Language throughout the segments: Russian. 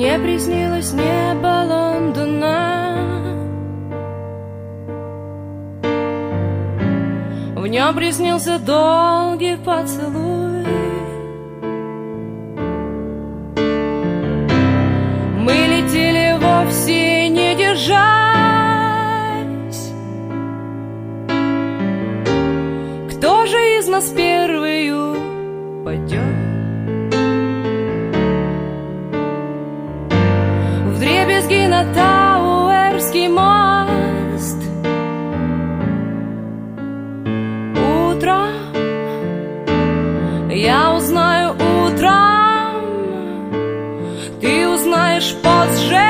Мне приснилось небо Лондона, в нем приснился долгий поцелуй. Мы летели вовсе не держась. Кто же из нас первый упадет? Вдребезги на Тауэрский мост. Утром я узнаю, утром ты узнаешь позже.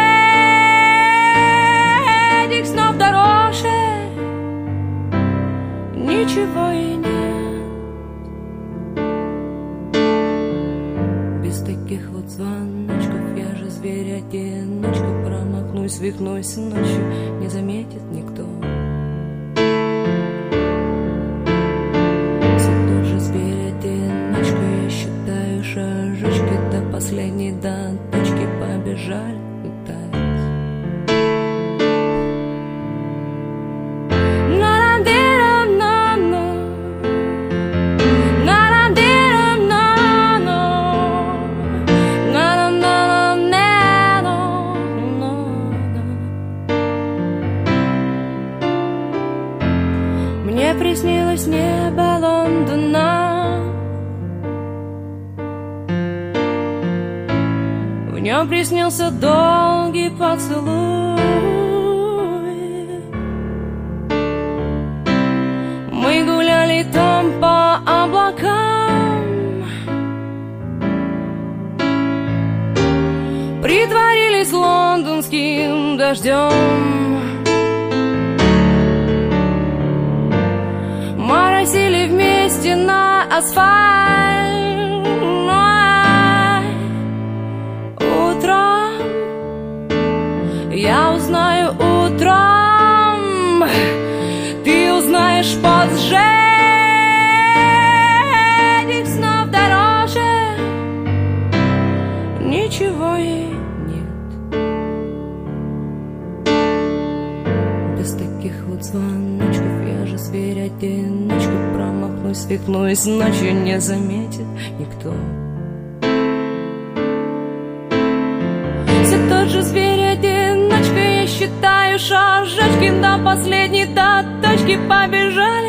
Этих снов дороже ничего и нет. Без таких вот звоночков я же зверь-одиночка. Промахнусь, свихнусь ночью, не заметит никто. Все тот же зверь-одиночка. Я считаю шажочки до последней, до точки побежали летать. Мне приснилось небо Лондона, в нем приснился долгий поцелуй. Мы гуляли там по облакам, притворились лондонским дождем. Моросили вместе на асфальт. Утром я узнаю, утром ты узнаешь позже. Этих снов дороже ничего и нет. Без таких вот звоночков я же зверь-одиночка. Промахнусь, свихнусь ночью, не заметит никто. Все тот же зверь-одиночка. Я считаю шажочки до последней, до точки побежали